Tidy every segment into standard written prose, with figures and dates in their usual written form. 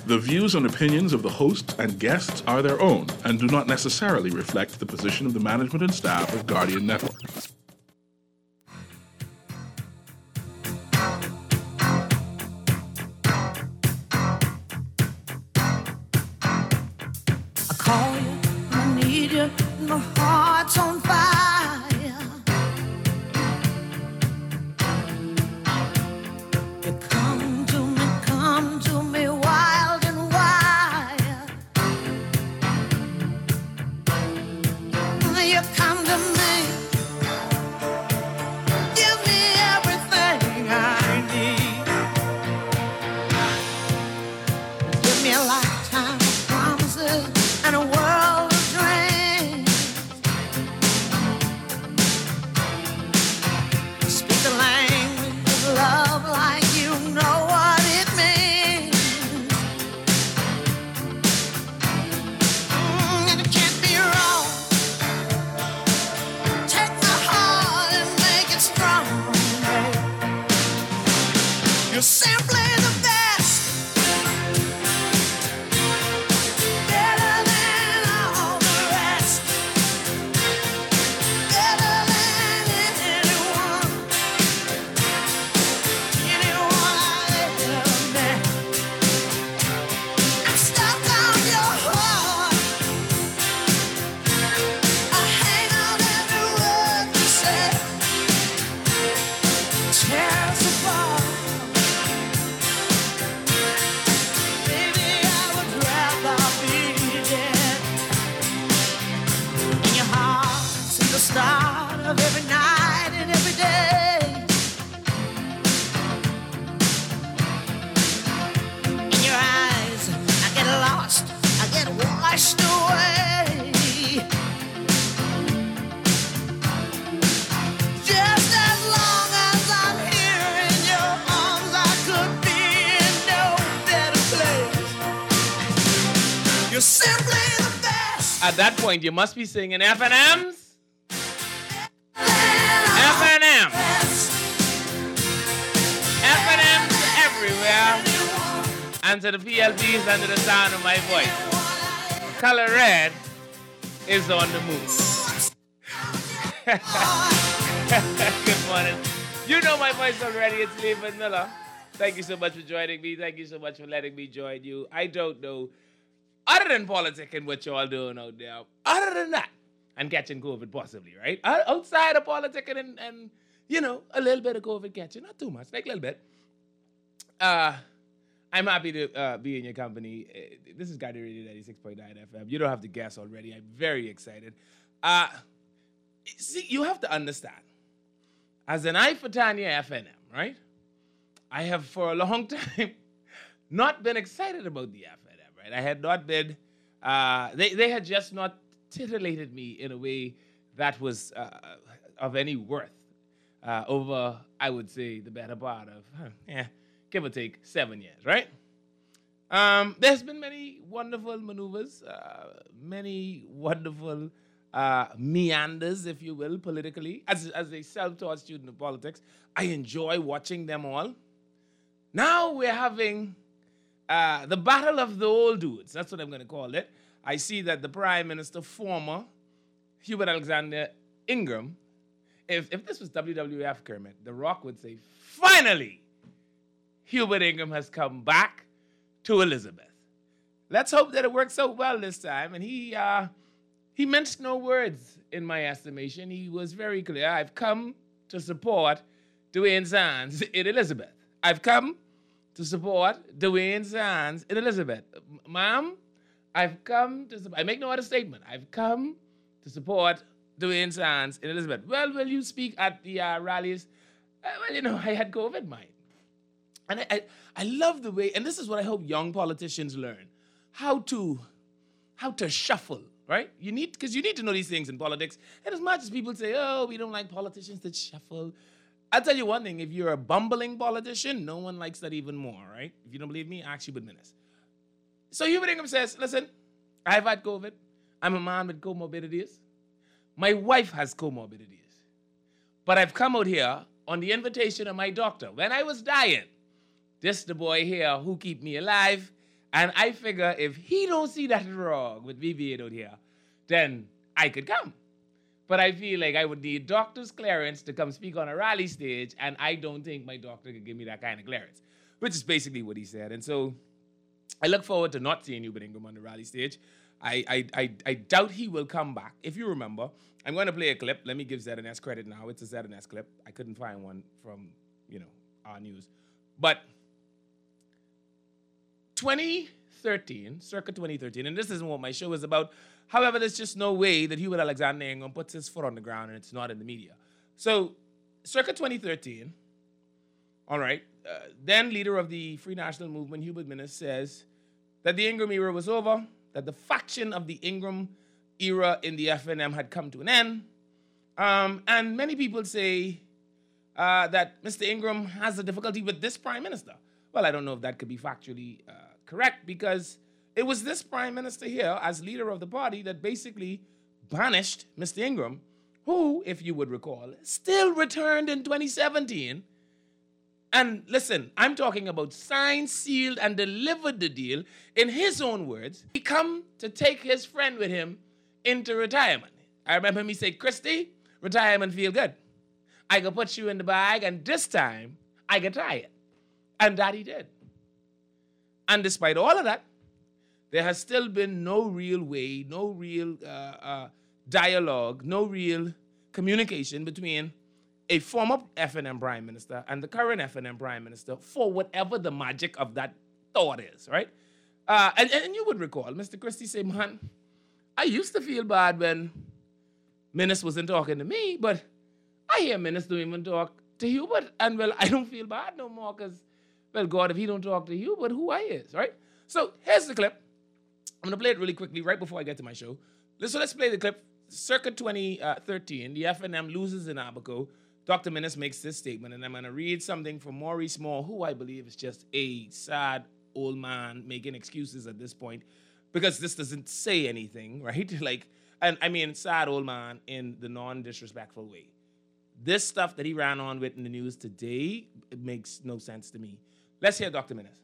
The views and opinions of the host and guests are their own and do not necessarily reflect the position of the management and staff of Guardian Network. I call you, I need you, my heart's on fire. You come to me wild and wild. You come to me, give me everything I need. Give me a lifetime of promises and a world of dreams. Speak the language of love like you know what it means. And it can't be wrong. Take my heart and make it strong. You're simply the best. Better than all the rest. Better than anyone. Anyone I've ever met. I'm stuck on your heart. I hang on every word you say. Tear us apart. Baby, I would rather be dead. In your heart, since the start of every night and every day. In your eyes, I get lost, I get washed away. Just as long as I'm here in your arms, I could be in no better place. You're simply the best. At that point, you must be singing F&Ms. F&M. F&Ms everywhere. And to the PLPs under the sound of my voice. Color Red is on the move. Good morning. You know my voice already. It's Lee Vanilla. Thank you so much for joining me. Thank you so much for letting me join you. I don't know, other than politicking, what y'all doing out there. Other than that, and catching COVID possibly, right? Outside of politicking and you know, a little bit of COVID catching. Not too much, like a little bit. I'm happy to be in your company. This is Guardian Radio 96.9 FM. You don't have to guess already. I'm very excited. See, you have to understand. As an I for Tanya FNM, right? I have for a long time not been excited about the FNM, right? I had not been, they had just not titillated me in a way that was of any worth over, I would say, the better part of, give or take 7 years, right? There's been many wonderful maneuvers, many wonderful meanders, if you will, politically. As a self-taught student of politics, I enjoy watching them all. Now we're having the battle of the old dudes. That's what I'm going to call it. I see that the Prime Minister, former Hubert Alexander Ingram, if this was WWF, Kermit, The Rock would say, finally, Hubert Ingram has come back to Elizabeth. Let's hope that it works out well this time. And he minced no words in my estimation. He was very clear. I've come to support Dwayne Sands in Elizabeth. I've come to support Dwayne Sands in Elizabeth. Ma'am, I've come to support, I make no other statement. I've come to support Dwayne Sands in Elizabeth. Well, will you speak at the rallies? Well, you know, I had COVID, mine. And I love the way, and this is what I hope young politicians learn, how to shuffle, right? Because you need to know these things in politics. And as much as people say, oh, we don't like politicians that shuffle, I'll tell you one thing, if you're a bumbling politician, no one likes that even more, right? If you don't believe me, ask Hubert Minnis. So Hubert Ingram says, listen, I've had COVID. I'm a man with comorbidities. My wife has comorbidities. But I've come out here on the invitation of my doctor. When I was dying, this the boy here who keep me alive. And I figure if he don't see that wrong with me being out here, then I could come. But I feel like I would need doctor's clearance to come speak on a rally stage, and I don't think my doctor could give me that kind of clearance, which is basically what he said. And so I look forward to not seeing Hubert Ingram on the rally stage. I doubt he will come back. If you remember, I'm going to play a clip. Let me give ZNS credit now. It's a ZNS clip. I couldn't find one from, our news. But 2013, circa 2013, and this isn't what my show is about. However, there's just no way that Hubert Alexander Ingram puts his foot on the ground and it's not in the media. So, circa 2013, all right, then leader of the Free National Movement, Hubert Minnis, says that the Ingram era was over, that the faction of the Ingram era in the FNM had come to an end. And many people say that Mr. Ingram has a difficulty with this prime minister. Well, I don't know if that could be factually correct, because it was this prime minister here, as leader of the party, that basically banished Mr. Ingram, who, if you would recall, still returned in 2017. And listen, I'm talking about signed, sealed, and delivered the deal. In his own words, he come to take his friend with him into retirement. I remember me say, Christy, retirement feel good. I can put you in the bag, and this time, I can try it. And that he did. And despite all of that, there has still been no real way, no real dialogue, no real communication between a former FNM Prime Minister and the current FNM Prime Minister for whatever the magic of that thought is, right? And you would recall, Mr. Christie say, man, I used to feel bad when Minnis wasn't talking to me, but I hear Minnis don't even talk to Hubert, and well, I don't feel bad no more because, well, God, if he don't talk to Hubert, who I is, right? So here's the clip. I'm going to play it really quickly right before I get to my show. So let's play the clip. Circa 2013, the FNM loses in Abaco. Dr. Minnis makes this statement, and I'm going to read something from Maurice Moore, who I believe is just a sad old man making excuses at this point, because this doesn't say anything, right? And I mean, sad old man in the non-disrespectful way. This stuff that he ran on with in the news today, it makes no sense to me. Let's hear Dr. Minnis.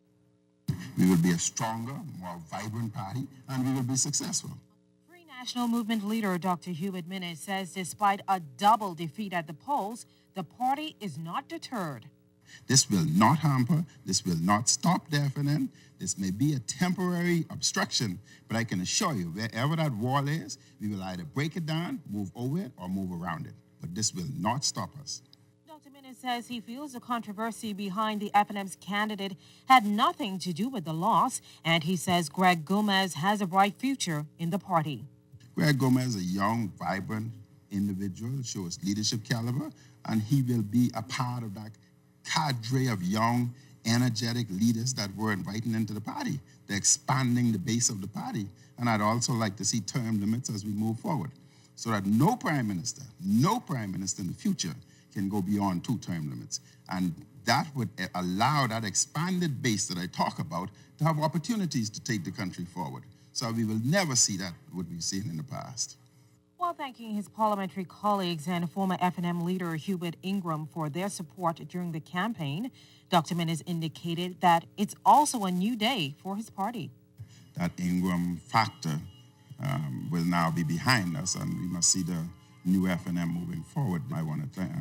We will be a stronger, more vibrant party, and we will be successful. Free National Movement leader Dr. Hubert Minnis says despite a double defeat at the polls, the party is not deterred. This will not hamper, this will not stop the FNM. This may be a temporary obstruction, but I can assure you, wherever that wall is, we will either break it down, move over it, or move around it. But this will not stop us. Dr. Minnis says he feels the controversy behind the FNM's candidate had nothing to do with the loss, and he says Greg Gomez has a bright future in the party. Greg Gomez is a young, vibrant individual, shows leadership caliber, and he will be a part of that cadre of young, energetic leaders that we're inviting into the party. They're expanding the base of the party, and I'd also like to see term limits as we move forward, so that no prime minister in the future can go beyond 2 term limits. And that would allow that expanded base that I talk about to have opportunities to take the country forward. So we will never see that what we've seen in the past. While thanking his parliamentary colleagues and former FNM leader Hubert Ingram for their support during the campaign, Dr. Minnis indicated that it's also a new day for his party. That Ingram factor will now be behind us, and we must see the new FNM moving forward. I want to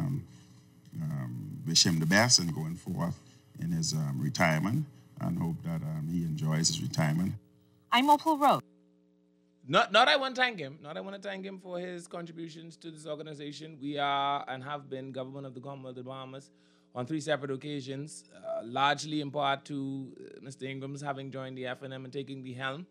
wish him the best in going forth in his retirement, and hope that he enjoys his retirement. I'm Opal Road. Not I want to thank him. Not I want to thank him for his contributions to this organization. We are and have been government of the Commonwealth of the Bahamas on 3 separate occasions, largely in part to Mr. Ingram's having joined the FNM and taking the helm.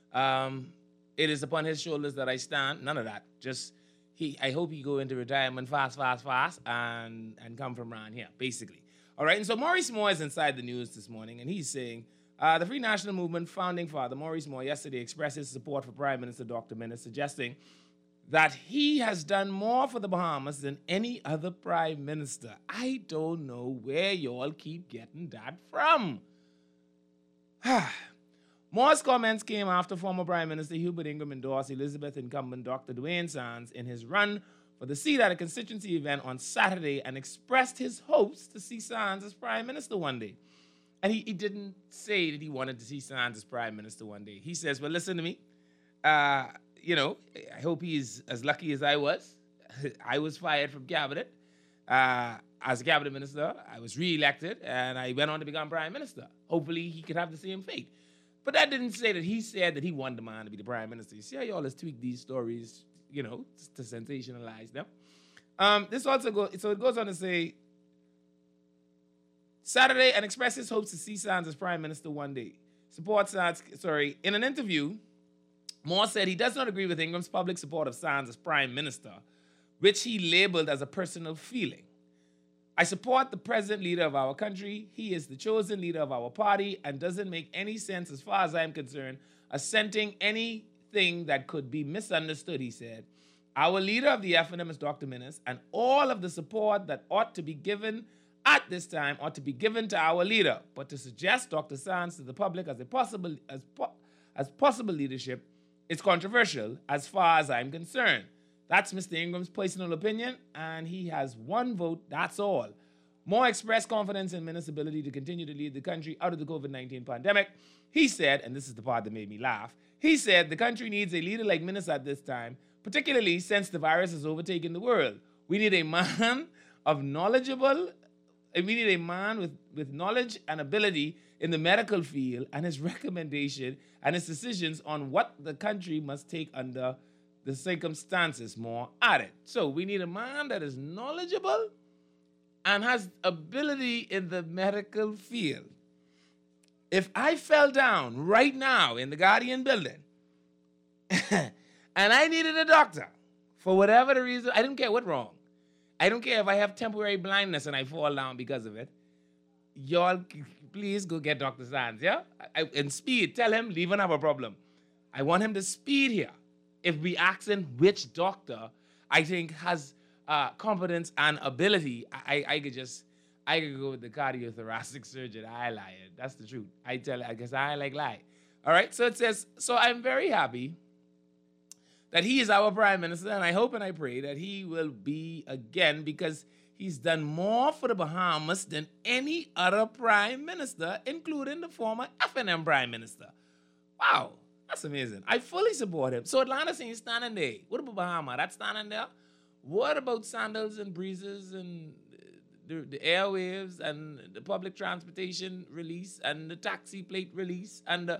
It is upon his shoulders that I stand. None of that. Just I hope he go into retirement fast, and come from around here, basically. All right, and so Maurice Moore is inside the news this morning, and he's saying, the Free National Movement founding father, Maurice Moore, yesterday expressed his support for Prime Minister Dr. Minnis, suggesting that he has done more for the Bahamas than any other prime minister. I don't know where y'all keep getting that from. Moore's comments came after former Prime Minister Hubert Ingram endorsed Elizabeth incumbent Dr. Dwayne Sands in his run for the seat at a constituency event on Saturday and expressed his hopes to see Sands as Prime Minister one day. And he didn't say that he wanted to see Sands as prime minister one day. He says, well, listen to me. I hope he's as lucky as I was. I was fired from cabinet. As a cabinet minister, I was re-elected, and I went on to become prime minister. Hopefully, he could have the same fate. But that didn't say that he said that he wanted the man to be the prime minister. You see how y'all has tweaked these stories, to sensationalize them. This also it goes on to say, Saturday, and expresses hopes to see Sands as prime minister one day. In an interview, Moore said he does not agree with Ingram's public support of Sands as prime minister, which he labeled as a personal feeling. I support the present leader of our country. He is the chosen leader of our party and doesn't make any sense as far as I'm concerned, assenting anything that could be misunderstood, he said. Our leader of the FNM is Dr. Minnis, and all of the support that ought to be given at this time ought to be given to our leader. But to suggest Dr. Sands to the public as possible leadership is controversial as far as I'm concerned. That's Mr. Ingram's personal opinion, and he has one vote, that's all. Moore expressed confidence in Minnis' ability to continue to lead the country out of the COVID-19 pandemic. He said, and this is the part that made me laugh, he said the country needs a leader like Minnis at this time, particularly since the virus has overtaken the world. We need a man with knowledge and ability in the medical field, and his recommendation and his decisions on what the country must take under the circumstances, Moore added. So we need a man that is knowledgeable and has ability in the medical field. If I fell down right now in the Guardian building and I needed a doctor for whatever the reason, I don't care what's wrong. I don't care if I have temporary blindness and I fall down because of it. Y'all, please go get Dr. Sands, yeah? And speed, tell him, leave another problem. I want him to speed here. If we ask him which doctor I think has competence and ability, I could go with the cardiothoracic surgeon. I lie. That's the truth. I guess I like lie. All right, so it says, so I'm very happy that he is our prime minister, and I hope and I pray that he will be again, because he's done more for the Bahamas than any other prime minister, including the former FNM prime minister. Wow. That's amazing. I fully support him. So Atlanta's ain't standing there. What about Bahama? That's standing there. What about sandals and breezes and the airwaves and the public transportation release and the taxi plate release and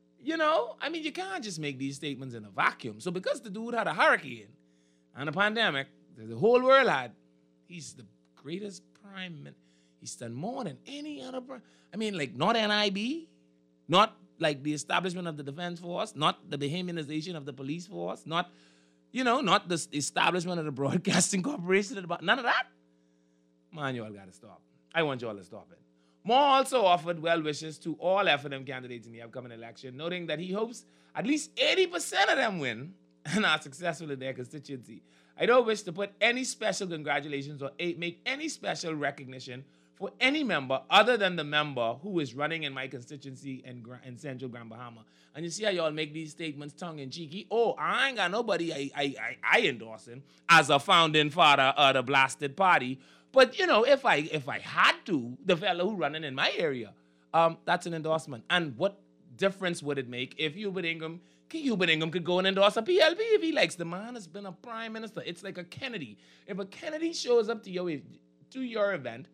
you can't just make these statements in a vacuum. So because the dude had a hurricane and a pandemic that the whole world had, he's the greatest prime minister. He's done more than any other prime. Not NIB, not like the establishment of the defense force, not the Bahamianization of the police force, not the establishment of the broadcasting corporation, none of that. Man, y'all gotta stop. I want y'all to stop it. Moore also offered well wishes to all FNM candidates in the upcoming election, noting that he hopes at least 80% of them win and are successful in their constituency. I don't wish to put any special congratulations or make any special recognition for any member other than the member who is running in my constituency in Central Grand Bahama. And you see how y'all make these statements tongue-in-cheeky? Oh, I ain't got nobody I endorse him as a founding father of the blasted party. But, if I had to, the fellow who running in my area, that's an endorsement. And what difference would it make if Hubert Ingram could go and endorse a PLP if he likes? The man has been a prime minister. It's like a Kennedy. If a Kennedy shows up to your event,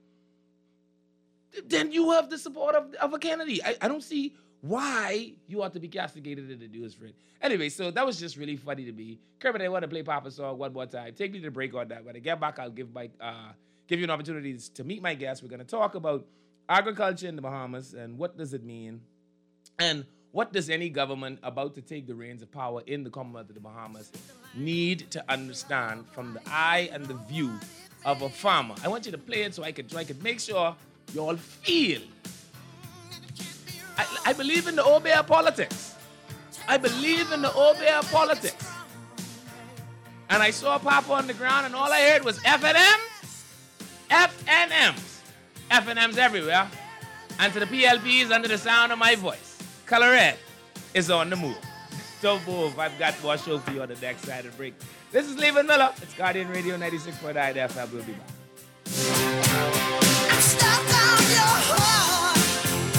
then you have the support of a Kennedy. I don't see why you ought to be castigated in the news for it. Anyway, so that was just really funny to me. Kermit, I want to play Papa Song one more time. Take me to the break on that. When I get back, I'll give you an opportunity to meet my guest. We're going to talk about agriculture in the Bahamas and what does it mean, and what does any government about to take the reins of power in the Commonwealth of the Bahamas need to understand from the eye and the view of a farmer. I want you to play it so I could make sure you all feel. I believe in the Obeah politics. I believe in the Obeah politics. And I saw Papa on the ground and all I heard was FNMs. FNMs everywhere. And to the PLPs under the sound of my voice, Color Red is on the move. Don't move. I've got more show for you on the next side of the break. This is Levin Miller. It's Guardian Radio 96.9 FM. We'll be back. I'm stuck on your heart.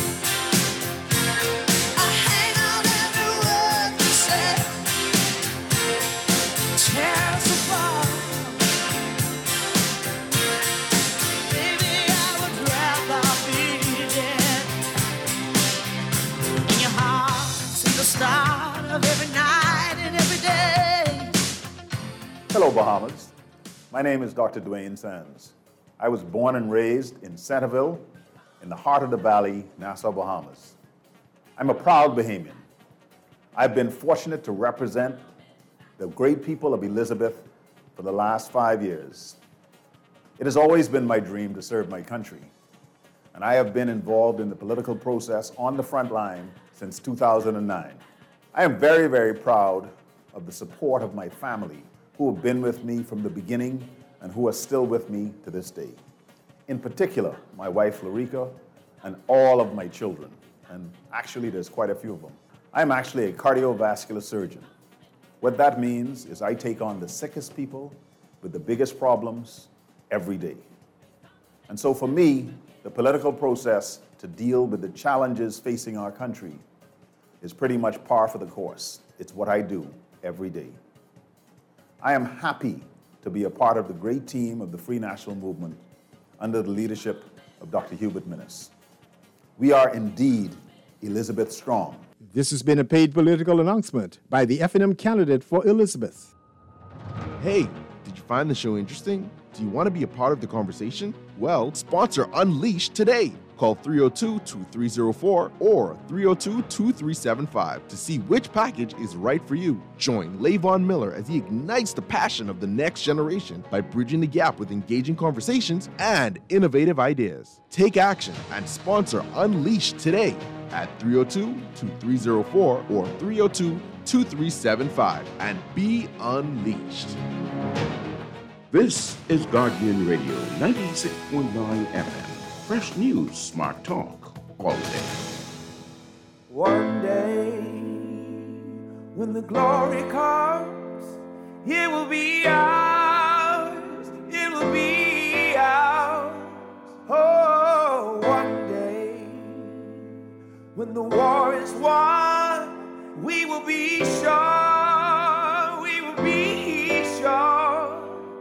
Hello, Bahamas. My name is Dr. Dwayne Sands. I was born and raised in Centerville, in the heart of the valley, Nassau, Bahamas. I'm a proud Bahamian. I've been fortunate to represent the great people of Elizabeth for the last 5 years. It has always been my dream to serve my country, and I have been involved in the political process on the front line since 2009. I am very, very proud of the support of my family, who have been with me from the beginning and who are still with me to this day. In particular, my wife, Larica, and all of my children, and actually there's quite a few of them. I'm actually a cardiovascular surgeon. What that means is I take on the sickest people with the biggest problems every day. And so for me, the political process to deal with the challenges facing our country is pretty much par for the course. It's what I do every day. I am happy to be a part of the great team of the Free National Movement under the leadership of Dr. Hubert Minnis. We are indeed Elizabeth Strong. This has been a paid political announcement by the F&M candidate for Elizabeth. Hey, did you find the show interesting? Do you want to be a part of the conversation? Well, sponsor Unleashed today. Call 302-2304 or 302-2375 to see which package is right for you. Join Lavon Miller as he ignites the passion of the next generation by bridging the gap with engaging conversations and innovative ideas. Take action and sponsor Unleashed today at 302-2304 or 302-2375 and be unleashed. This is Guardian Radio 96.9 FM. Fresh news, smart talk, all day. One day, when the glory comes, it will be ours. It will be ours. Oh, one day, when the war is won, we will be sure. We will be sure.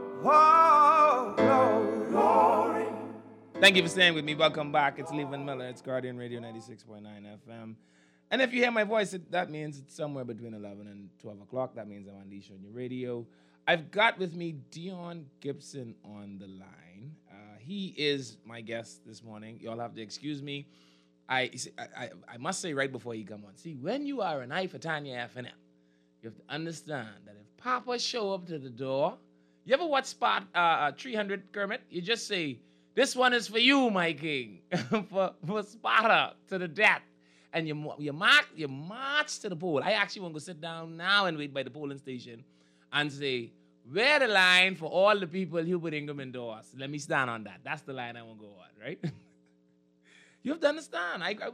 Oh, glory. Thank you for staying with me. Welcome back. It's Levan Miller. It's Guardian Radio 96.9 FM. And if you hear my voice, that means it's somewhere between 11 and 12 o'clock. That means I'm on Unleashed on your radio. I've got with me Dion Gibson on the line. He is my guest this morning. Y'all have to excuse me. I must say right before he come on. See, when you are an I for Tanya F&M, you have to understand that if Papa show up to the door, you ever watch Spot 300, Kermit? You just say, "This one is for you, my king," for Sparta to the death. And you march to the poll. I actually want to go sit down now and wait by the polling station and say, "Where the line for all the people Hubert Ingram endorsed? Let me stand on that." That's the line I want to go on, right? You have to understand. I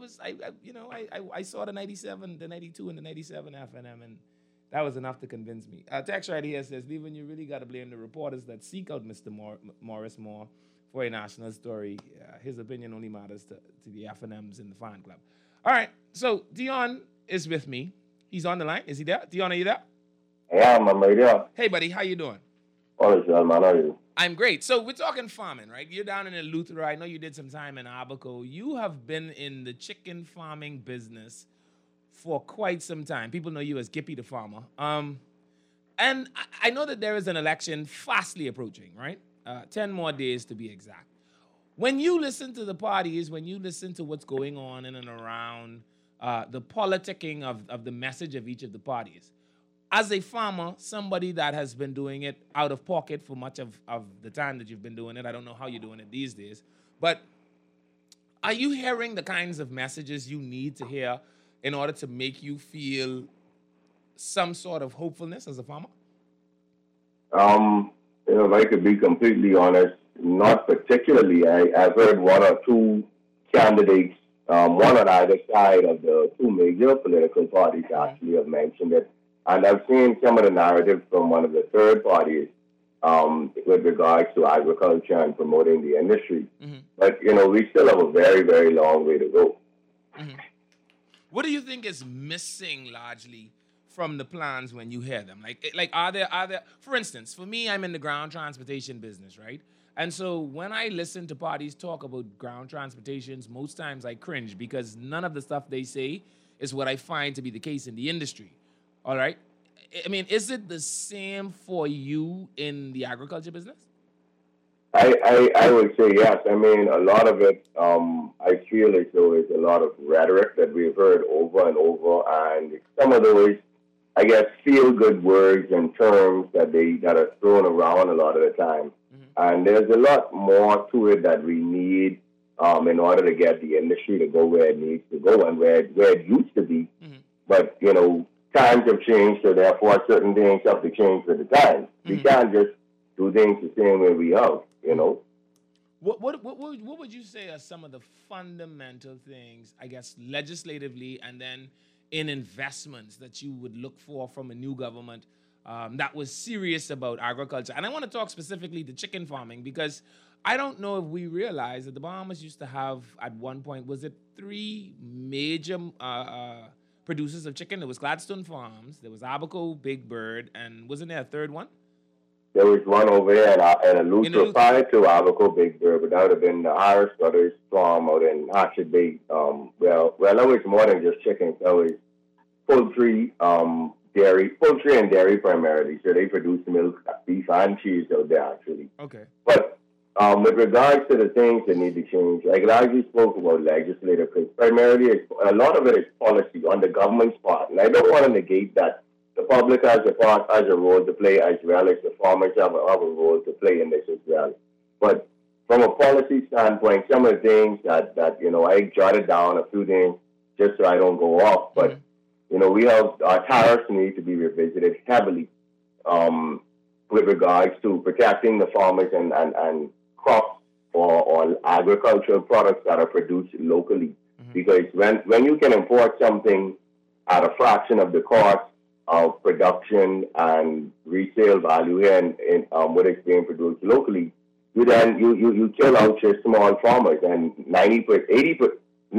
saw the 97, the 92, and the 97 F&M, and that was enough to convince me. Text right here says, "Levan, you really got to blame the reporters that seek out Mr. Morris Moore for a national story. His opinion only matters to the F&Ms in the fan club." All right, so Dion is with me. He's on the line. Is he there? Dion, are you there? Yeah, I'm right there. Hey, buddy, how you doing? All is well, man. How are you? I'm great. So we're talking farming, right? You're down in Eleuthera. I know you did some time in Abaco. You have been in the chicken farming business for quite some time. People know you as Gippy the farmer. And I know that there is an election fastly approaching, right? 10 more days to be exact. When you listen to the parties, when you listen to what's going on in and around the politicking of the message of each of the parties, as a farmer, somebody that has been doing it out of pocket for much of the time that you've been doing it, I don't know how you're doing it these days, but are you hearing the kinds of messages you need to hear in order to make you feel some sort of hopefulness as a farmer? If I could be completely honest, not particularly. I've heard one or two candidates, one on either side of the two major political parties actually have mentioned it. And I've seen some of the narratives from one of the third parties with regards to agriculture and promoting the industry. Mm-hmm. But, we still have a very, very long way to go. Mm-hmm. What do you think is missing largely from the plans when you hear them? Like are there, for instance, for me, I'm in the ground transportation business, right? And so when I listen to parties talk about ground transportations, most times I cringe because none of the stuff they say is what I find to be the case in the industry. All right? I mean, is it the same for you in the agriculture business? I would say yes. I mean, a lot of it, I feel as though it's a lot of rhetoric that we've heard over and over, and some of those, I guess, feel-good words and terms that are thrown around a lot of the time. And there's a lot more to it that we need in order to get the industry to go where it needs to go and where it used to be. But, you know, times have changed, so therefore certain things have to change with the times. We can't just do things the same way we have, you know. What would you say are some of the fundamental things, I guess, legislatively and then in investments that you would look for from a new government that was serious about agriculture? And I want to talk specifically to chicken farming, because I don't know if we realize that the Bahamas used to have, at one point, was it 3 major producers of chicken? There was Gladstone Farms, there was Abaco, Big Bird, and wasn't there a third one? There was one over here in Eleuthera prior to Abaco Big Bird, but that would have been the Harris Brothers farm out in Hatchet Bay. Well, that was more than just chickens. That was poultry, poultry and dairy primarily. So they produce milk, beef, and cheese out there, actually. Okay. But with regards to the things that need to change, like as you spoke about legislative, because primarily a lot of it is policy on the government's part. And I don't want to negate that. The public has a role to play, as well as the farmers have a role to play in this as well. But from a policy standpoint, some of the things that you know, I jotted down a few things just so I don't go off. But you know, we have our tariffs need to be revisited heavily with regards to protecting the farmers and crops or agricultural products that are produced locally. Because when you can import something at a fraction of the cost of production and resale value here in what is being produced locally, you kill out your small farmers, and 95%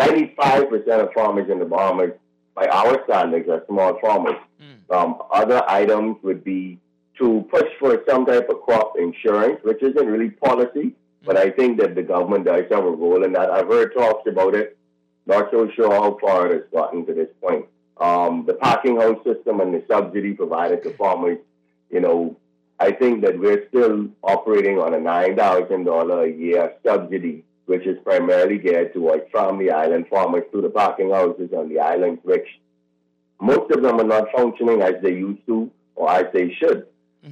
of farmers in the Bahamas, by our standards, are small farmers. Other items would be to push for some type of crop insurance, which isn't really policy, but I think that the government does have a role in that. I've heard talks about it, not so sure how far it has gotten to this point. The packing house system and the subsidy provided to farmers, you know, I think that we're still operating on a $9,000 a year subsidy, which is primarily geared towards family island farmers through the packing houses on the islands, which most of them are not functioning as they used to or as they should.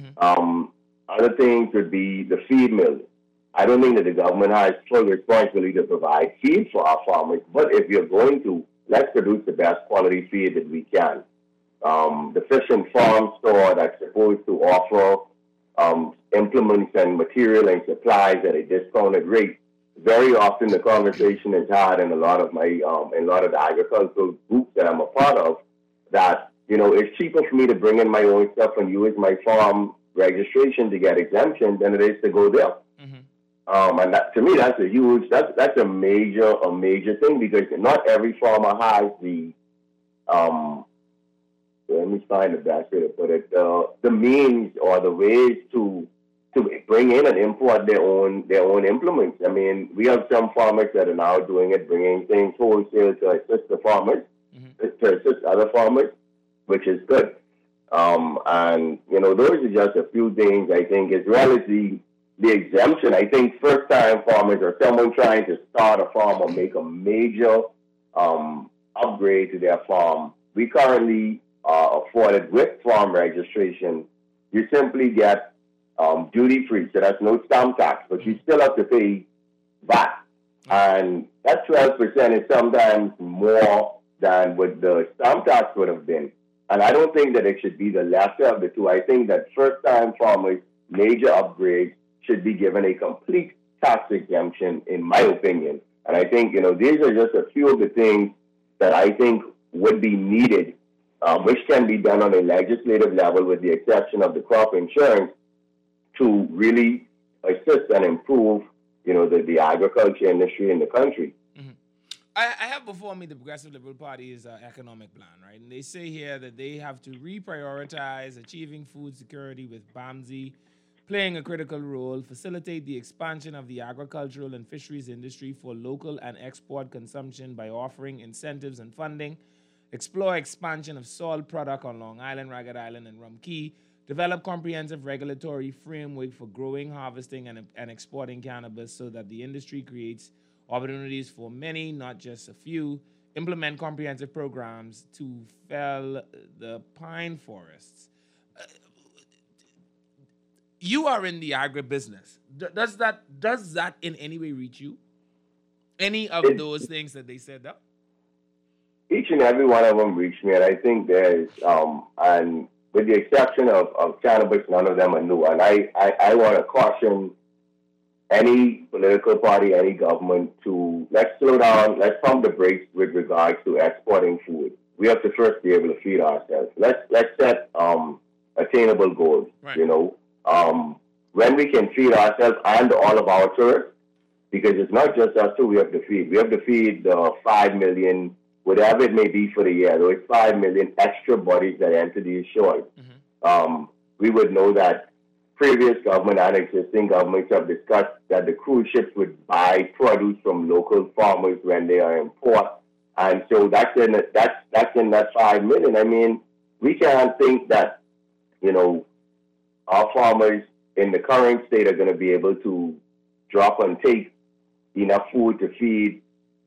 Other things would be the feed mills. I don't think that the government has full responsibility to provide feed for our farmers, but if you're going to, let's produce the best quality feed that we can. The Fish and Farm store that's supposed to offer implements and material and supplies at a discounted rate. Very often the conversation is had in a lot of the agricultural groups that I'm a part of, that, you know, it's cheaper for me to bring in my own stuff and use my farm registration to get exemption than it is to go there. And that, to me, that's a major thing, because not every farmer has the let me find the best way to put it, the means or the ways to bring in and import their own implements. I mean, we have some farmers that are now doing it, bringing things wholesale to assist the farmers, to assist other farmers, which is good. And you know, those are just a few things I think, as well as the exemption. I think first-time farmers or someone trying to start a farm or make a major upgrade to their farm, we currently are afforded with farm registration. You simply get duty-free, so that's no stamp tax, but you still have to pay VAT. And that 12% is sometimes more than what the stamp tax would have been. And I don't think that it should be the lesser of the two. I think that first-time farmers, major upgrades, should be given a complete tax exemption, in my opinion. And I think, you know, these are just a few of the things that I think would be needed, which can be done on a legislative level, with the exception of the crop insurance, to really assist and improve, you know, the agriculture industry in the country. I have before me the Progressive Liberal Party's economic plan, right? And they say here that they have to reprioritize achieving food security, with BAMSI playing a critical role, facilitate the expansion of the agricultural and fisheries industry for local and export consumption by offering incentives and funding, explore expansion of salt product on Long Island, Ragged Island, and Rum Key, develop comprehensive regulatory framework for growing, harvesting, and exporting cannabis so that the industry creates opportunities for many, not just a few, implement comprehensive programs to fell the pine forests. You are in the agribusiness. Does that in any way reach you? Any of those things that they said up? Each and every one of them reached me, and I think there's, and with the exception of cannabis, none of them are new. And I want to caution any political party, any government to let's slow down, let's pump the brakes with regards to exporting food. We have to first be able to feed ourselves. Let's set attainable goals, right. You know. When we can feed ourselves and all of our tourists, because it's not just us two we have to feed. We have to feed 5 million, whatever it may be for the year. Though it's 5 million extra bodies that enter these shores. Mm-hmm. We would know that previous government and existing governments have discussed that the cruise ships would buy produce from local farmers when they are in port. And so that's in that 5 million. I mean, we can't think that, you know, our farmers in the current state are going to be able to drop and take enough food to feed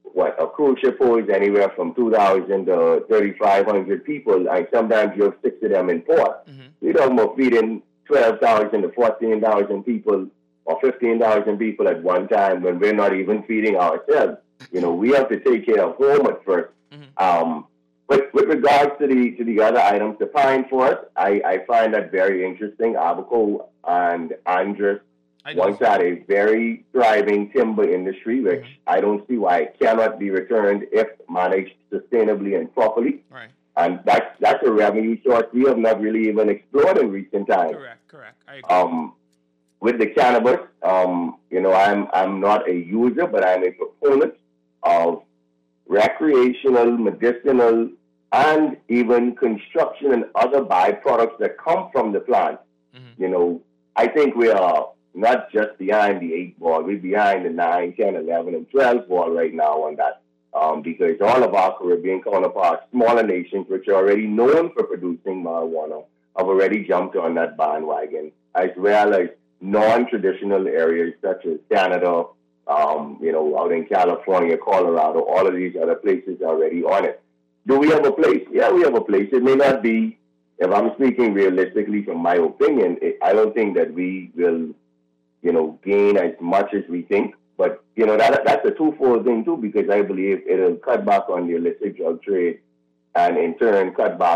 a cruise ship holds anywhere from 2,000 to 3,500 people, and sometimes you have 6 of them in port. Mm-hmm. We're talking about feeding 12,000 to 14,000 people or 15,000 people at one time when we're not even feeding ourselves. You know, we have to take care of home at first. Mm-hmm. But with regards to the other items, the pine forest, I find that very interesting. Abaco and Andres once had a very thriving timber industry, which I don't see why it cannot be returned if managed sustainably and properly. Right. And that's a revenue source we have not really even explored in recent times. Correct. I agree. With the cannabis, you know, I'm not a user, but I'm a proponent of recreational, medicinal, and even construction and other byproducts that come from the plant. Mm-hmm. You know, I think we are not just behind the 8 ball, we're behind the 9, 10, 11, and 12 ball right now on that. Because all of our Caribbean counterparts, smaller nations, which are already known for producing marijuana, have already jumped on that bandwagon, as well as non-traditional areas such as Canada, you know, out in California, Colorado, all of these other places are already on it. Do we have a place? Yeah, we have a place. It may not be, if I'm speaking realistically from my opinion, I don't think that we will, you know, gain as much as we think. But, you know, that's a twofold thing, too, because I believe it'll cut back on the illicit drug trade and, in turn, cut back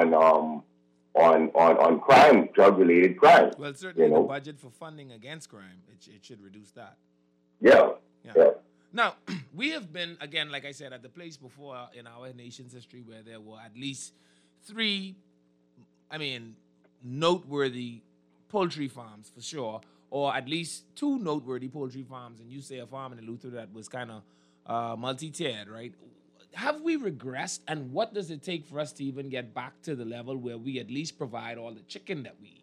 on crime, drug-related crime. Well, certainly you know? the budget for funding against crime, it should reduce that. Yeah. Now, we have been, again, like I said, at the place before in our nation's history where there were at least 3, noteworthy poultry farms for sure, or at least 2 noteworthy poultry farms, and you say a farm in Eleuthera that was kind of multi-tiered, right? Have we regressed, and what does it take for us to even get back to the level where we at least provide all the chicken that we eat?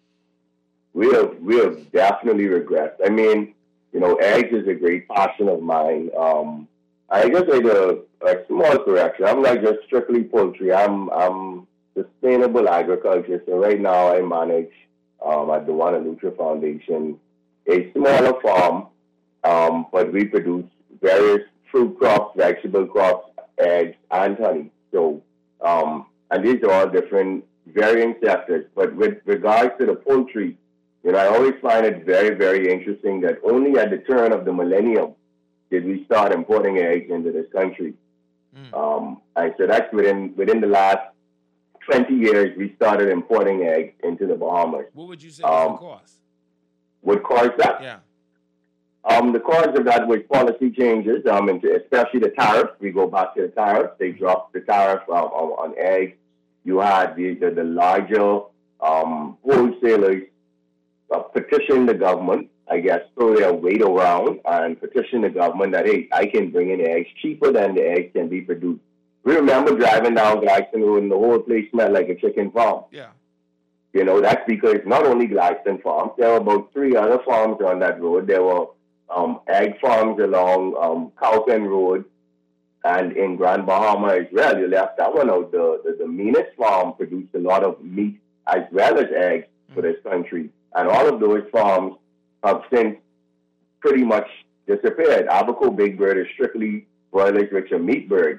We have definitely regressed. I mean, you know, eggs is a great passion of mine. I guess I do a small correction. I'm not just strictly poultry. I'm sustainable agriculture. So right now I manage at the One Eleuthera Foundation a smaller farm, but we produce various fruit crops, vegetable crops, eggs, and honey. So, and these are all different varying sectors. But with regards to the poultry, you know, I always find it very, very interesting that only at the turn of the millennium did we start importing eggs into this country. And so that's within the last 20 years, we started importing eggs into the Bahamas. What would you say was the cause? What caused that? Yeah. The cause of that was policy changes, especially the tariffs. We go back to the tariffs. They dropped the tariff on eggs. You had the larger wholesalers petition the government, I guess, throw their weight around and petition the government that, hey, I can bring in eggs cheaper than the eggs can be produced. We remember driving down Gladstone Road and the whole place smelled like a chicken farm. Yeah. You know, that's because not only Gladstone Farms, there were about 3 other farms on that road. There were egg farms along Cowpen Road, And in Grand Bahama as well, you left that one out. The meanest farm produced a lot of meat as well as eggs for this country. And all of those farms have since pretty much disappeared. Abaco Big Bird is strictly broilers, which are meat birds.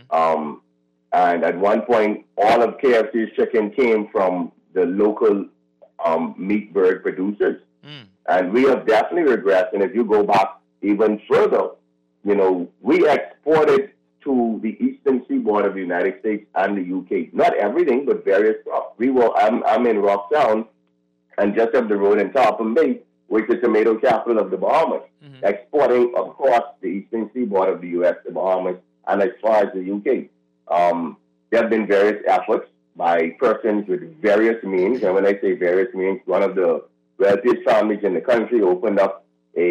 And at one point, all of KFC's chicken came from the local meat bird producers. And we have definitely regressed. And if you go back even further, you know, we exported to the eastern seaboard of the United States and the UK. Not everything, but various crops. I'm in Rocktown, and just up the road in Tarpon Bay, which is the tomato capital of the Bahamas, exporting across the eastern seaboard of the U.S., the Bahamas, and as far as the UK. There have been various efforts by persons with various means, and when I say various means, one of the wealthiest families in the country opened up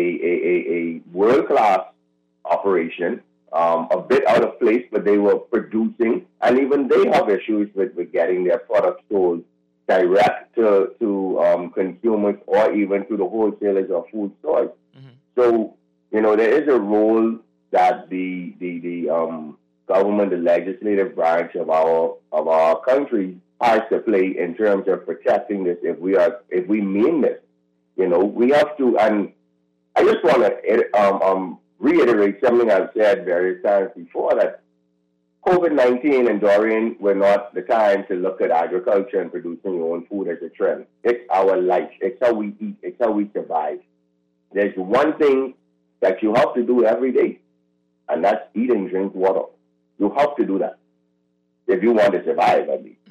a world-class operation, a bit out of place, but they were producing, and even they have issues with getting their products sold direct to consumers or even to the wholesalers or food stores. So, you know, there is a role that the government, the legislative branch of our country has to play in terms of protecting this. If we mean this, you know, we have to. And I just want to reiterate something I've said various times before, that COVID-19 and Dorian were not the time to look at agriculture and producing your own food as a trend. It's our life. It's how we eat. It's how we survive. There's one thing that you have to do every day, and that's eat and drink water. You have to do that if you want to survive, I mean.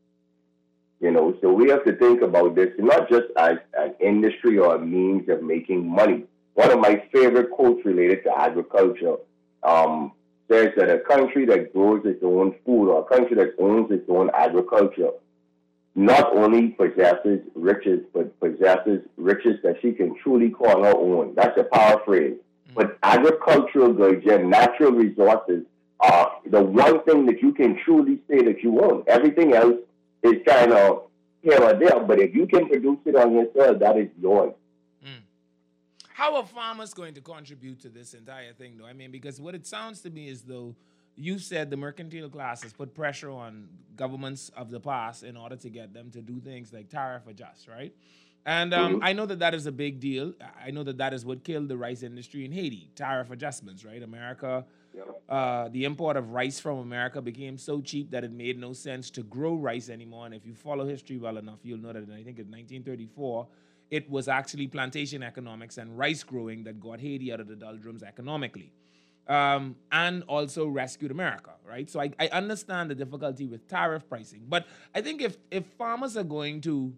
You know, so we have to think about this not just as an industry or a means of making money. One of my favorite quotes related to agriculture says that a country that grows its own food, or a country that owns its own agriculture, not only possesses riches, but possesses riches that she can truly call her own. That's a paraphrase. But agricultural goods and natural resources are the one thing that you can truly say that you own. Everything else is kind of here or there, but if you can produce it on your soil, that is yours. How are farmers going to contribute to this entire thing, though? I mean, because what it sounds to me is though you said the mercantile class has put pressure on governments of the past in order to get them to do things like tariff adjust, right? And I know that is a big deal. I know that is what killed the rice industry in Haiti, tariff adjustments, right? America, the import of rice from America became so cheap that it made no sense to grow rice anymore. And if you follow history well enough, you'll know that I think in 1934, it was actually plantation economics and rice growing that got Haiti out of the doldrums economically, and also rescued America, right? So I understand the difficulty with tariff pricing, but I think if farmers are going to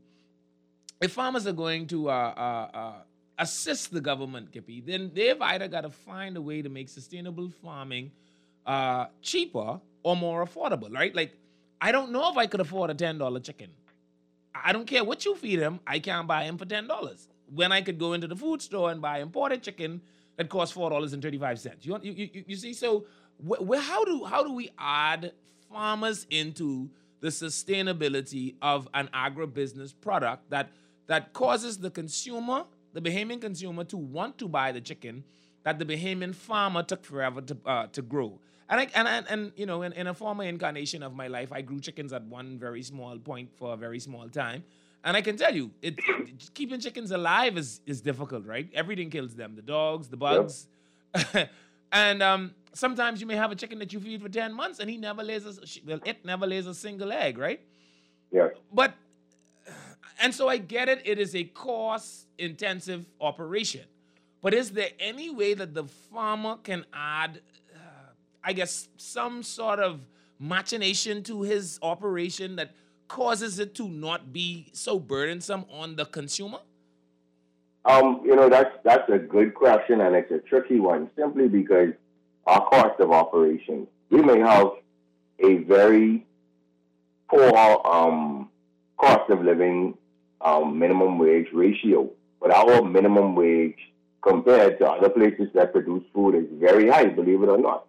assist the government, Kippy, then they've either got to find a way to make sustainable farming cheaper or more affordable, right? Like, I don't know if I could afford a $10 chicken. I don't care what you feed him, I can't buy him for $10. When I could go into the food store and buy imported chicken that costs $4.35. You see? So how do we add farmers into the sustainability of an agribusiness product that causes the consumer, the Bahamian consumer, to want to buy the chicken that the Bahamian farmer took forever to grow? And you know, in a former incarnation of my life, I grew chickens at one very small point for a very small time. And I can tell you, keeping chickens alive is difficult, right? Everything kills them, the dogs, the bugs. Yep. And sometimes you may have a chicken that you feed for 10 months and it never lays a single egg, right? Yeah. And so I get it. It is a cost-intensive operation. But is there any way that the farmer can add, I guess, some sort of machination to his operation that causes it to not be so burdensome on the consumer? You know, that's a good question, and it's a tricky one, simply because our cost of operation, we may have a very poor cost of living minimum wage ratio, but our minimum wage compared to other places that produce food is very high, believe it or not.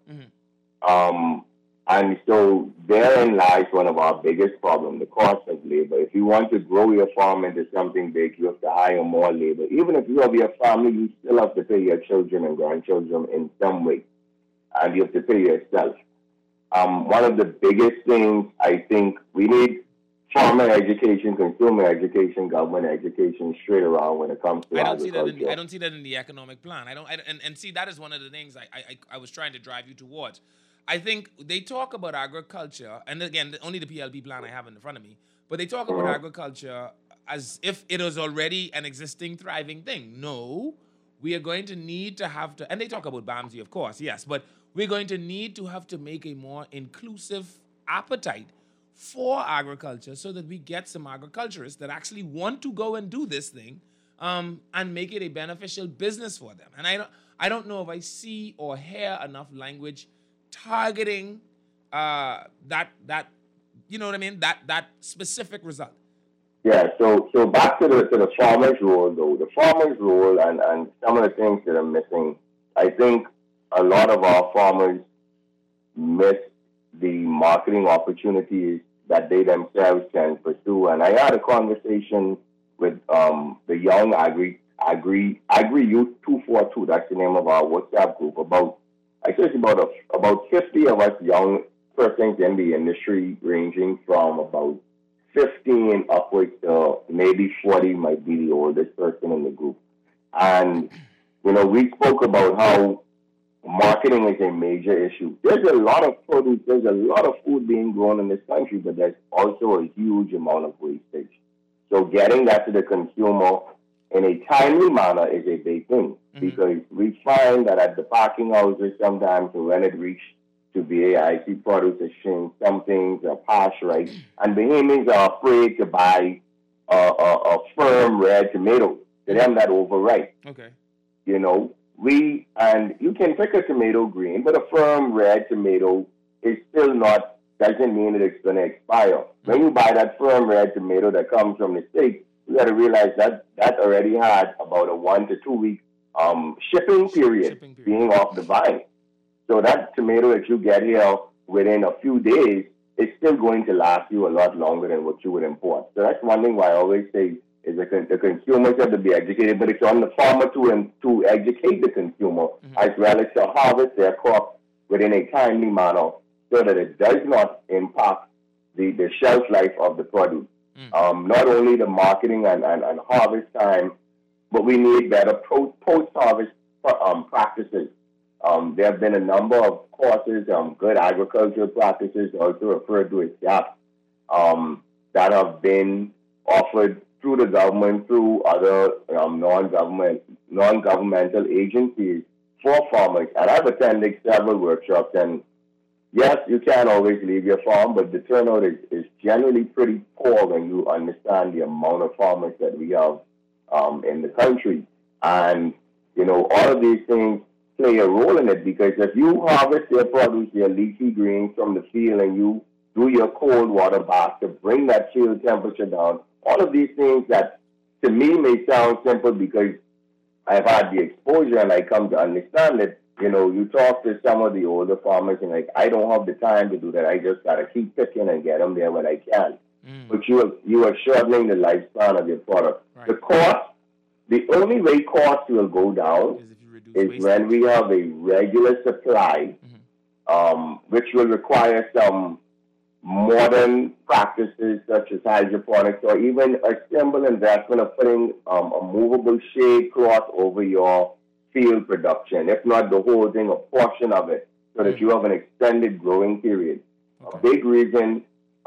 And so therein lies one of our biggest problems, the cost of labor. If you want to grow your farm into something big, you have to hire more labor. Even if you have your family, you still have to pay your children and grandchildren in some way. and you have to pay yourself. One of the biggest things I think we need farmer education, consumer education, government education straight around when it comes to agriculture. I don't see that in the economic plan. And see, that is one of the things I was trying to drive you towards. I think they talk about agriculture, and again, only the PLP plan I have in front of me, but they talk about agriculture as if it is already an existing, thriving thing. No, we are going to need to have to, and they talk about BAMSI, of course, yes, but we're going to need to have to make a more inclusive appetite for agriculture so that we get some agriculturists that actually want to go and do this thing and make it a beneficial business for them. And I don't know if I see or hear enough language targeting that you know what I mean, that specific result. Yeah, so back to the farmer's role though. The farmer's role and some of the things that are missing, I think a lot of our farmers miss the marketing opportunities that they themselves can pursue. And I had a conversation with the Young Agri Youth 242, that's the name of our WhatsApp group, about 50 of us young persons in the industry, ranging from about 15 upwards to maybe 40 might be the oldest person in the group. And, we spoke about how marketing is a major issue. There's a lot of produce, there's a lot of food being grown in this country, but there's also a huge amount of wastage. So getting that to the consumer in a timely manner is a big thing, because we find that at the packing houses sometimes when it reaches to BAIC produce is showing some things are past right, and Bahamians are afraid to buy a firm red tomato. To them, that overripe. Okay. You can pick a tomato green, but a firm red tomato is still doesn't mean that it's going to expire. When you buy that firm red tomato that comes from the States, you got to realize that already had about a 1 to 2 week shipping period being off the vine. So that tomato that you get here within a few days is still going to last you a lot longer than what you would import. So that's one thing why I always say is the consumers have to be educated, but it's on the farmer to educate the consumer as well as to harvest their crop within a timely manner so that it does not impact the shelf life of the produce. Not only the marketing and harvest time, but we need better post-harvest practices. There have been a number of courses, good agricultural practices, also referred to as GAP, that have been offered through the government, through other non-governmental agencies for farmers. And I've attended several workshops, and yes, you can't always leave your farm, but the turnout is generally pretty poor when you understand the amount of farmers that we have in the country. And, all of these things play a role in it, because if you harvest your produce, your leafy greens from the field, and you do your cold water bath to bring that field temperature down, all of these things that to me may sound simple because I've had the exposure and I come to understand it. You talk to some of the older farmers and I don't have the time to do that. I just got to keep picking and get them there when I can. But you are shortening the lifespan of your product. Right. The cost, the only way costs will go down is when we have a regular supply, which will require some modern practices such as hydroponics, or even a simple investment of putting a movable shade cloth over your field production, if not the whole thing, a portion of it, so that you have an extended growing period. Okay. A big reason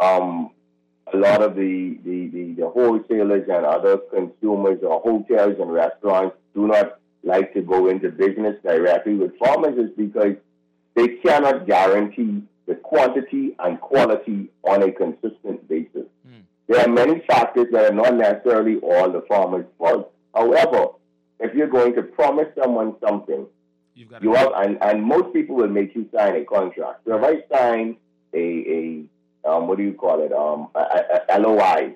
a lot of the wholesalers and other consumers or hotels and restaurants do not like to go into business directly with farmers is because they cannot guarantee the quantity and quality on a consistent basis. There are many factors that are not necessarily all the farmer's fault. However, if you're going to promise someone something, and most people will make you sign a contract. So if I sign a what do you call it? A LOI,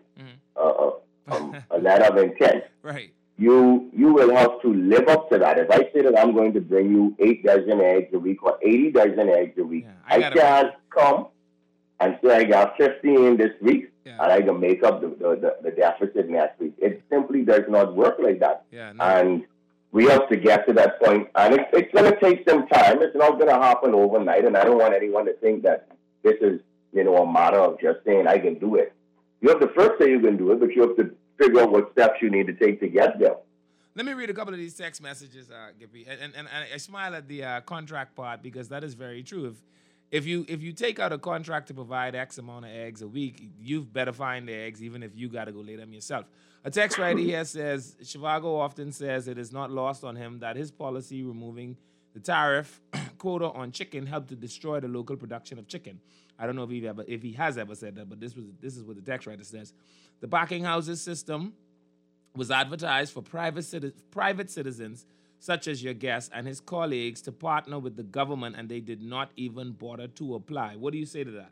a letter of intent. Right. You will have to live up to that. If I say that I'm going to bring you 8 dozen eggs a week or 80 dozen eggs a week, I can't come and say I got 15 this week and I can make up the deficit next week. It simply does not work like that. Yeah, no. And we have to get to that point, and it's going to take some time. It's not going to happen overnight, and I don't want anyone to think that this is, a matter of just saying I can do it. You have to first say you can do it, but you have to figure out what steps you need to take to get there. Let me read a couple of these text messages, Gippy, and I smile at the contract part because that is very true. If you take out a contract to provide X amount of eggs a week, you better find the eggs, even if you got to go lay them yourself. A text right here says, Shivago often says it is not lost on him that his policy removing the tariff quota on chicken helped to destroy the local production of chicken. I don't know if he has ever said that, but this is what the text writer says. The packing houses system was advertised for private citizens such as your guest and his colleagues to partner with the government, and they did not even bother to apply. What do you say to that?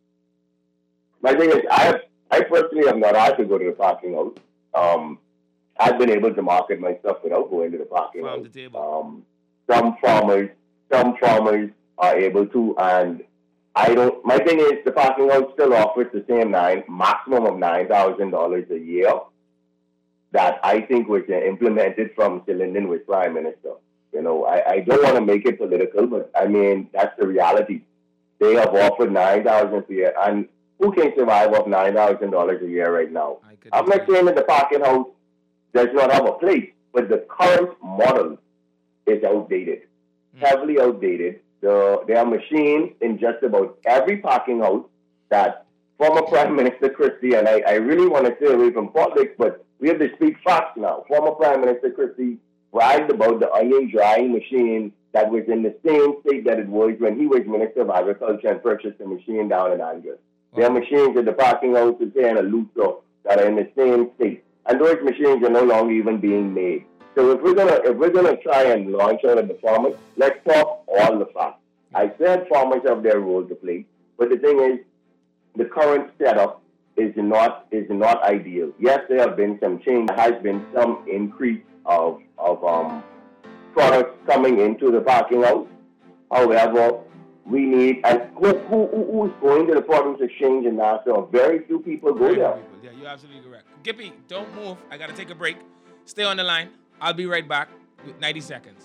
My thing is, I personally have not had to go to the parking house. I've been able to market my stuff without going to the parking house. The table. Some farmers are able to, and I don't. My thing is, the parking house still offers the same maximum of $9,000 a year that I think was implemented from Sir Lyndon was Prime Minister. I don't want to make it political, but I mean, that's the reality. They have offered $9,000 a year, and who can survive off $9,000 a year right now? I'm not saying that the parking house does not have a place, but the current model is outdated, heavily outdated. There are machines in just about every parking house that former Prime Minister Christie, and I really want to stay away from politics, but we have to speak facts now. Former Prime Minister Christie bragged about the onion drying machine that was in the same state that it was when he was Minister of Agriculture and purchased a machine down in Angus. There are machines at the parking houses here in Aluso that are in the same state, and those machines are no longer even being made. So if we're gonna try and launch out at the farmers, let's talk all the facts. I said farmers have their role to play, but the thing is, the current setup is not ideal. Yes, there have been some change. There has been some increase of products coming into the parking house. However, we need, and who's going to the produce exchange in Nassau? Very few people go there. Yeah, you're absolutely correct. Gippy, don't move. I got to take a break. Stay on the line. I'll be right back with 90 seconds.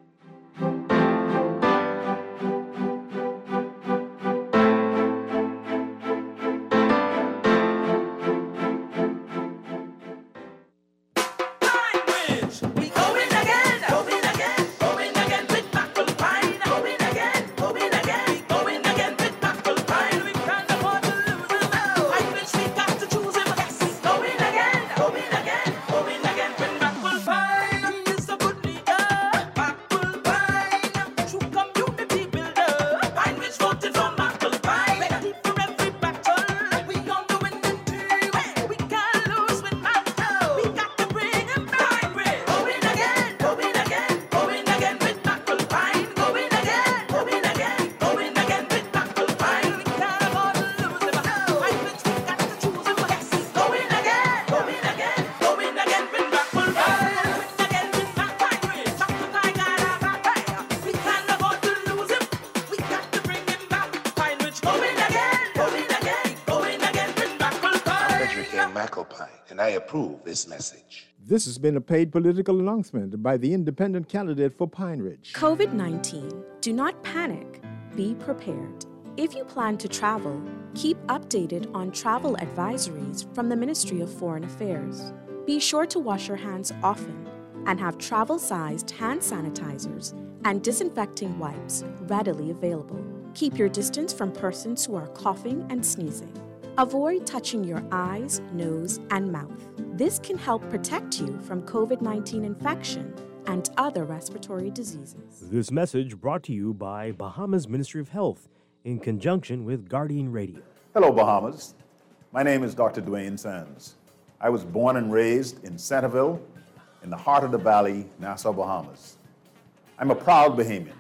And I approve this message. This has been a paid political announcement by the independent candidate for Pine Ridge. COVID-19. Do not panic. Be prepared. If you plan to travel, keep updated on travel advisories from the Ministry of Foreign Affairs. Be sure to wash your hands often and have travel-sized hand sanitizers and disinfecting wipes readily available. Keep your distance from persons who are coughing and sneezing. Avoid touching your eyes, nose, and mouth. This can help protect you from COVID-19 infection and other respiratory diseases. This message brought to you by Bahamas Ministry of Health in conjunction with Guardian Radio. Hello, Bahamas. My name is Dr. Dwayne Sands. I was born and raised in Centerville, in the heart of the valley, Nassau, Bahamas. I'm a proud Bahamian.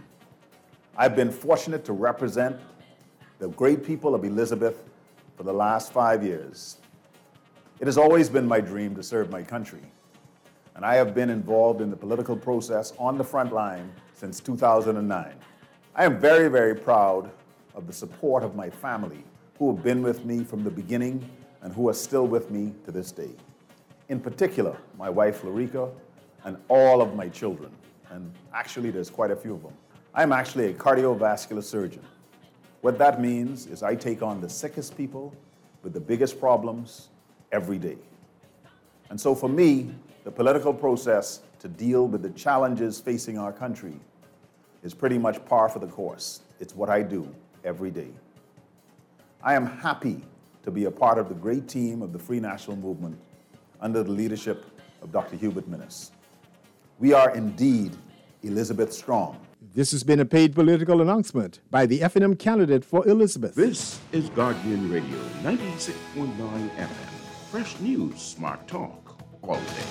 I've been fortunate to represent the great people of Elizabeth for the last 5 years. It has always been my dream to serve my country, and I have been involved in the political process on the front line since 2009. I am very, very proud of the support of my family, who have been with me from the beginning and who are still with me to this day. In particular, my wife, Larica, and all of my children, and actually there's quite a few of them. I'm actually a cardiovascular surgeon. What that means is I take on the sickest people with the biggest problems every day. And so for me, the political process to deal with the challenges facing our country is pretty much par for the course. It's what I do every day. I am happy to be a part of the great team of the Free National Movement under the leadership of Dr. Hubert Minnis. We are indeed Elizabeth Strong. This has been a paid political announcement by the FNM candidate for Elizabeth. This is Guardian Radio 96.9 FM. Fresh news, smart talk, all day.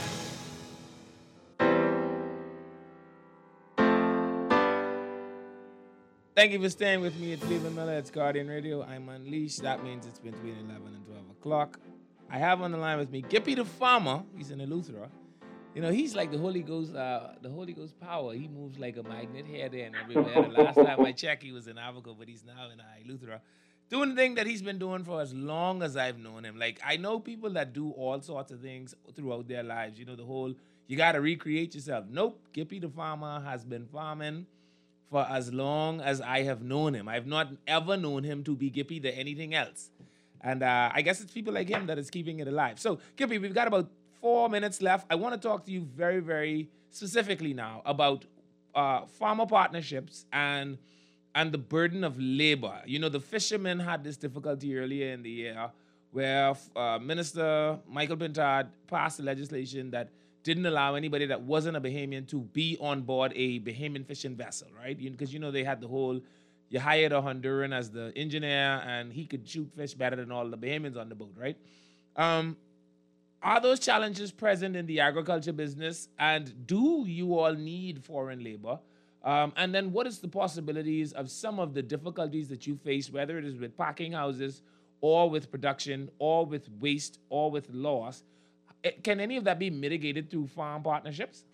Thank you for staying with me at Cleveland Miller. It's Guardian Radio. I'm Unleashed. That means it's between 11 and 12 o'clock. I have on the line with me Gippy the Farmer. He's an Eleuthera. You know, he's like the Holy Ghost power. He moves like a magnet here, there, and everywhere. The last time I checked, he was in Africa, but he's now in Eleuthera. Doing the thing that he's been doing for as long as I've known him. Like, I know people that do all sorts of things throughout their lives. You know, the whole, you got to recreate yourself. Nope. Gippy the Farmer has been farming for as long as I have known him. I've not ever known him to be Gippy than anything else. And I guess it's people like him that is keeping it alive. So, Gippy, we've got about 4 minutes left. I want to talk to you very, very specifically now about farmer partnerships and the burden of labor. You know, the fishermen had this difficulty earlier in the year where Minister Michael Pintard passed a legislation that didn't allow anybody that wasn't a Bahamian to be on board a Bahamian fishing vessel, right? Because, you know, they had the whole, you hired a Honduran as the engineer and he could shoot fish better than all the Bahamians on the boat, right? Are those challenges present in the agriculture business, and do you all need foreign labor? And then what is the possibilities of some of the difficulties that you face, whether it is with packing houses or with production or with waste or with loss? Can any of that be mitigated through farm partnerships?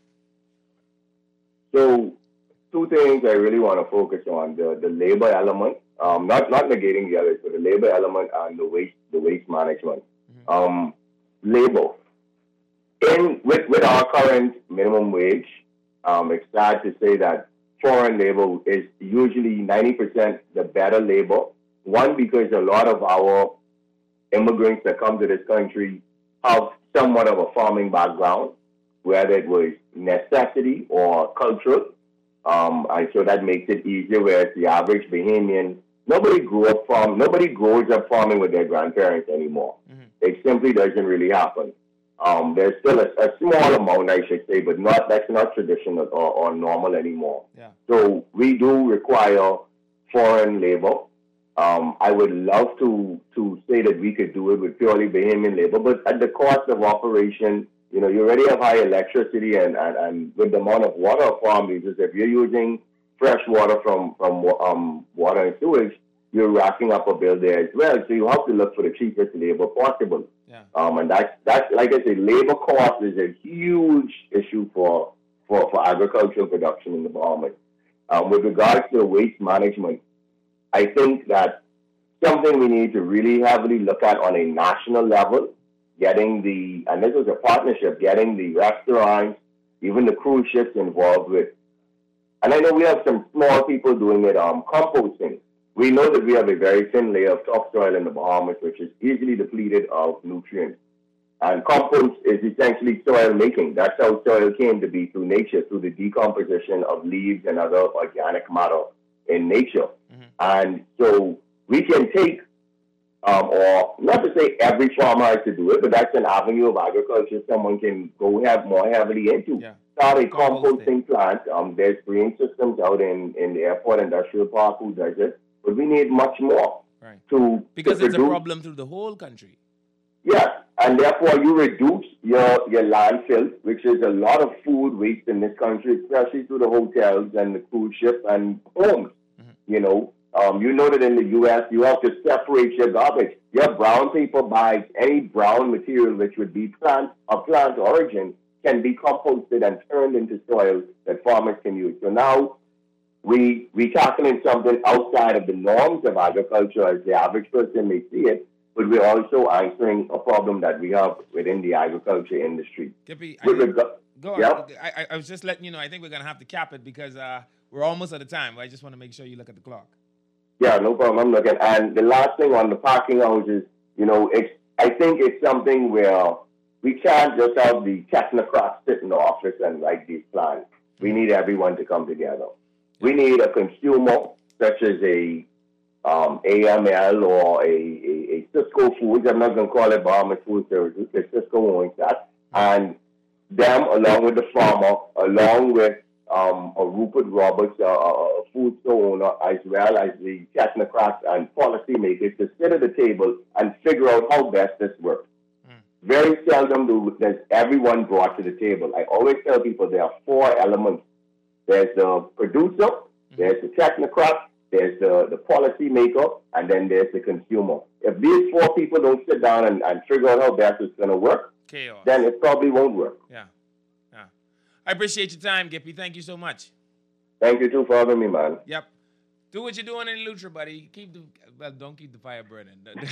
So, two things I really want to focus on, the labor element, not negating the others, but the labor element and the waste management. Labor. With our current minimum wage, it's sad to say that foreign labor is usually 90% the better labor. One, because a lot of our immigrants that come to this country have somewhat of a farming background, whether it was necessity or cultural. And so that makes it easier, whereas the average Bahamian, nobody grows up farming with their grandparents anymore. It simply doesn't really happen. There's still a small amount, I should say, but that's not traditional or normal anymore. Yeah. So we do require foreign labor. I would love to say that we could do it with purely Bahamian labor, but at the cost of operation, you know, you already have high electricity and with the amount of water a farm uses, if you're using fresh water from water and sewage, you're racking up a bill there as well. So you have to look for the cheapest labor possible. Yeah. And that's like I said, labor cost is a huge issue for agricultural production in the Bahamas. With regards to waste management, I think that something we need to really heavily look at on a national level, and this was a partnership, getting the restaurants, even the cruise ships involved with, and I know we have some small people doing it, composting. We know that we have a very thin layer of topsoil in the Bahamas, which is easily depleted of nutrients. And compost is essentially soil making. That's how soil came to be through nature, through the decomposition of leaves and other organic matter in nature. And so we can take, or not to say every farmer has to do it, but that's an avenue of agriculture someone can go more heavily into. Yeah. Start a composting plant. There's green systems out in the airport industrial park who does it. But we need much more because it's a problem through the whole country. Yes, and therefore you reduce your landfill, which is a lot of food waste in this country, especially through the hotels and the cruise ship and homes. You know that in the U.S. you have to separate your garbage. Your brown paper bags, any brown material which would be plant origin, can be composted and turned into soil that farmers can use. So now we tackling something outside of the norms of agriculture as the average person may see it, but we're also answering a problem that we have within the agriculture industry. Gippy, Go on. Yep. I was just letting you know, I think we're going to have to cap it because we're almost at the time. I just want to make sure you look at the clock. Yeah, no problem. I'm looking. And the last thing on the parking houses, I think it's something where we can't just have the technocrats sit in the office and write these plans. We need everyone to come together. We need a consumer, such as a AML or a Cisco Foods. I'm not going to call it Bahamas Food Services because Cisco owns that. And them, along with the farmer, along with a Rupert Roberts, a food store owner, as well as the technocrats and policymakers to sit at the table and figure out how best this works. Very seldom does everyone brought to the table. I always tell people there are 4 elements. There's the producer, there's the technocrat, there's the policymaker, and then there's the consumer. If these 4 people don't sit down and figure out how best it's going to work, chaos, then it probably won't work. Yeah. I appreciate your time, Gippy. Thank you so much. Thank you, too, for having me, man. Yep. Do what you're doing in Lutra, buddy. Don't keep the fire burning.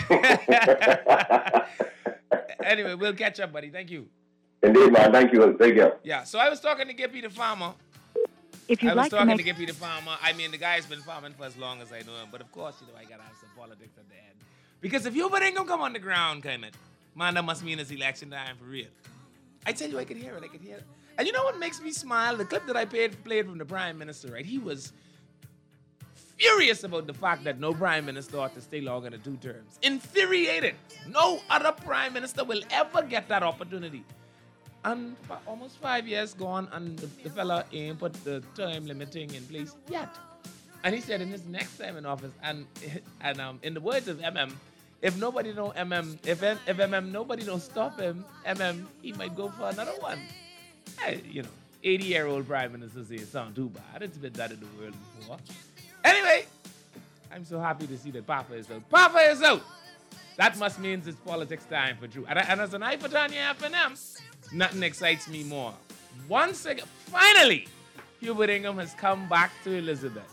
Anyway, we'll catch up, buddy. Thank you. Indeed, man. Thank you. Take care. Yeah, so I was talking to Gippy the farmer. If you'd like to to Gippy the farmer. I mean, the guy's been farming for as long as I know him. But of course, I got to have some politics at the end. Because if Hubert Ingram come on the ground, Kermit, man, that must mean it's election time for real. I tell you, I could hear it. And you know what makes me smile? The clip that I played from the Prime Minister, right? He was furious about the fact that no Prime Minister ought to stay longer than 2 terms. Infuriated. No other Prime Minister will ever get that opportunity. And almost 5 years gone, and the fella ain't put the term limiting in place yet. And he said in his next time in office, and in the words of MM, if nobody don't if MM nobody don't stop him, he might go for another one. 80-year-old Prime Minister say it sound too bad. It's been done in the world before. Anyway, I'm so happy to see that Papa is out. Papa is out! That must mean it's politics time for true. And as an eye for Tanya FNM, nothing excites me more. Once again, finally, Hubert Ingram has come back to Elizabeth.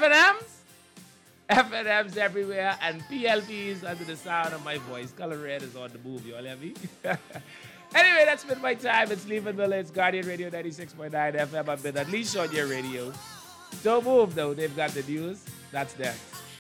FNMs everywhere, and PLPs under the sound of my voice. Color Red is on the move, y'all hear me? Anyway, that's been my time. It's Leaving Miller. It's Guardian Radio 96.9 FM. I've been at least on your radio. Don't move, though. They've got the news. That's next.